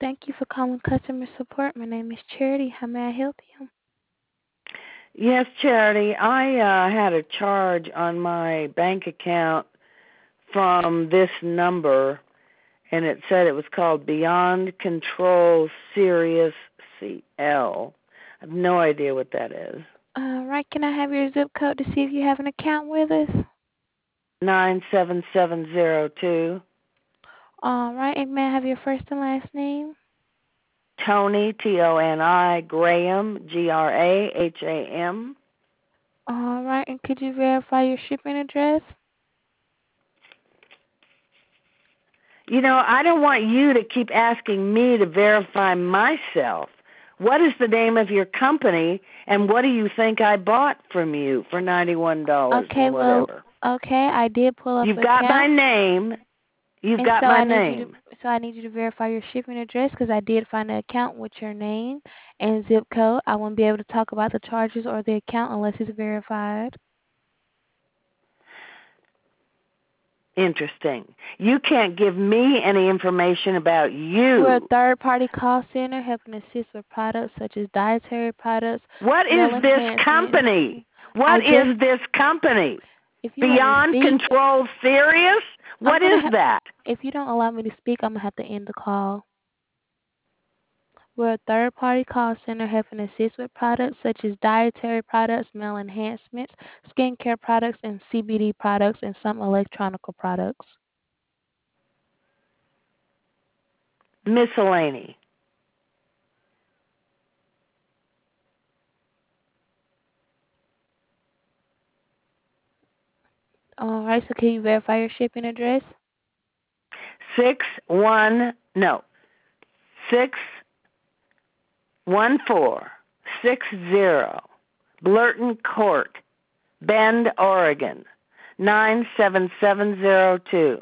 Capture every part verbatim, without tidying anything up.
Thank you for calling customer support. My name is Charity. How may I help you? Yes, Charity. I uh, had a charge on my bank account from this number, and it said it was called Beyond Control Sirius C L. I have no idea what that is. All right. Can I have your zip code to see if you have an account with us? nine seven seven zero two. All right. And may I have your first and last name? Tony, T O N I, Graham, G R A H A M. All right. And could you verify your shipping address? You know, I don't want you to keep asking me to verify myself. What is the name of your company, and what do you think I bought from you for ninety-one dollars Okay. and Well, whatever? okay. I did pull up You've an got my account, name. You've and got so my I need you to name. so I need you to verify your shipping address because I did find an account with your name and zip code. I won't be able to talk about the charges or the account unless it's verified. Interesting. You can't give me any information about We're a you. third-party call center helping assist with products such as dietary products, What meal is this enhancements. company? I What just, is this company? if you let me Beyond speak, Control Sirius? I'm What gonna is have. that? If you don't allow me to speak, I'm gonna have to end the call. We're a third-party call center helping assist with products such as dietary products, meal enhancements, skincare products, and C B D products, and some electronic products. Miscellany. All right. So can you verify your shipping address? Six one no six one four six zero Blurton Court, Bend, Oregon nine seven seven zero two.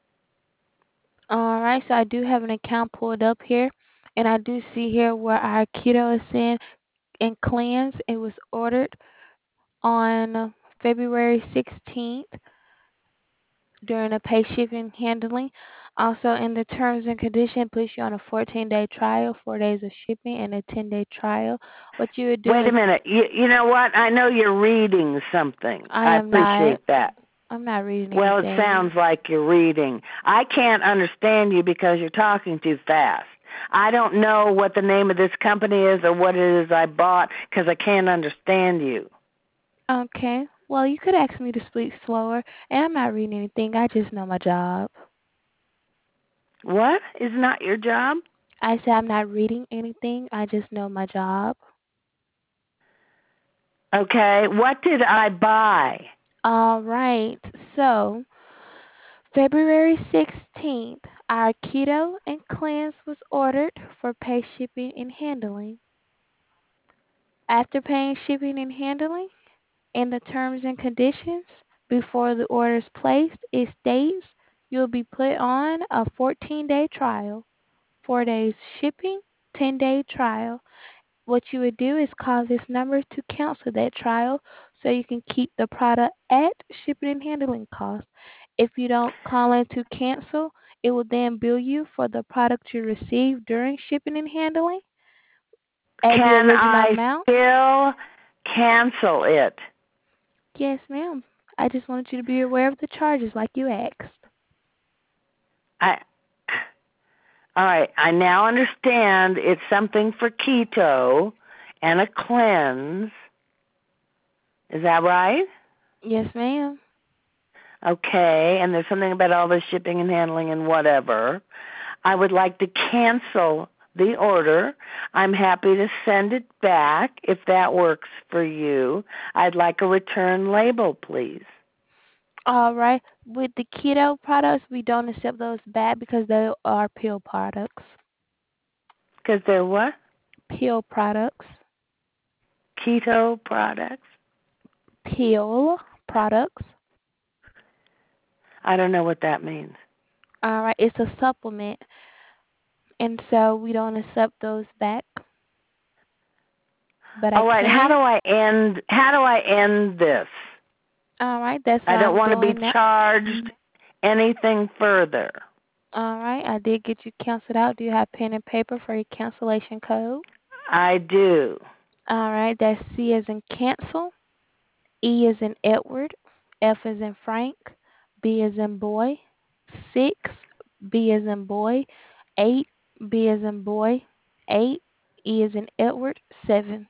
All right, so I do have an account pulled up here, and I do see here where our keto is in and cleanse. It was ordered on February sixteenth during a pay shipping handling. Also, in the terms and condition, puts you on a fourteen-day trial, four days of shipping, and a ten-day trial. What you would do Wait a is, minute. You, you know what? I know you're reading something. I I am not, appreciate that. I'm not reading Well, it anything. sounds like you're reading. I can't understand you because you're talking too fast. I don't know what the name of this company is or what it is I bought because I can't understand you. Okay, well, you could ask me to speak slower, and I'm not reading anything. I just know my job. What is not your job? I said I'm not reading anything. I just know my job. Okay. What did I buy? All right. So, February sixteenth, our keto and cleanse was ordered for pay shipping and handling. After paying shipping and handling, in the terms and conditions, before the order is placed, it states you'll be put on a fourteen-day trial, four days shipping, ten-day trial. What you would do is call this number to cancel that trial so you can keep the product at shipping and handling costs. If you don't call in to cancel, it will then bill you for the product you received during shipping and handling at the Can original I amount. still cancel it? Yes, ma'am. I just wanted you to be aware of the charges like you asked. I All right, I now understand it's something for keto and a cleanse. Is that right? Yes, ma'am. Okay, and there's something about all the shipping and handling and whatever. I would like to cancel the order. I'm happy to send it back if that works for you. I'd like a return label, please. All right. With the keto products, we don't accept those back because they are pill products. Because they're what? Pill products. Keto products? Pill products. I don't know what that means. All right, it's a supplement, and so we don't accept those back. But I All right, how do can. I end how do I end this? All right, that's what I don't I'm want to be doing now. charged anything further. All right, I did get you canceled out. Do you have pen and paper for your cancellation code? I do. All right, that's C as in cancel, E as in Edward, F as in Frank, B as in boy, six, B as in boy, eight, B as in boy, eight, E as in Edward, seven.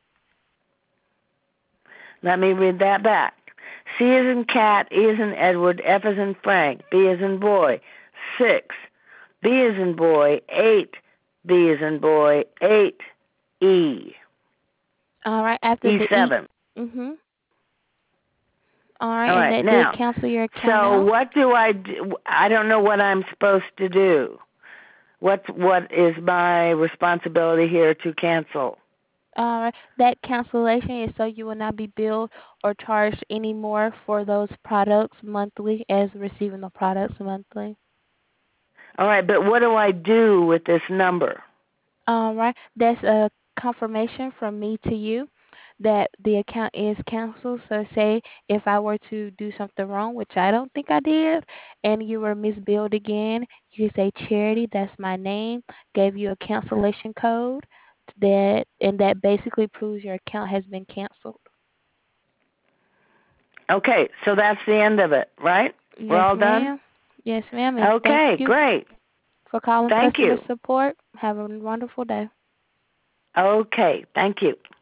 Let me read that back. C is in cat, E is in Edward, F is in Frank, B is in boy, six. B is in boy, eight. B is in boy, eight. E. All right, after E the E, seven. mhm. All right, All and right, that did now, cancel your account so out. what do I do? I don't know what I'm supposed to do. What's what is my responsibility here to cancel? All right, that cancellation is so you will not be billed or charged anymore for those products monthly as receiving the products monthly. All right, but what do I do with this number? All right, that's a confirmation from me to you that the account is canceled. So, say if I were to do something wrong, which I don't think I did, and you were misbilled again, you say Charity, that's my name, gave you a cancellation code that, and that basically proves your account has been canceled. Okay, so that's the end of it, right? We're Yes, all done? ma'am. Yes, ma'am. And thank Okay, you great. for calling Thank customer you. support. Have a wonderful day. Okay, thank you.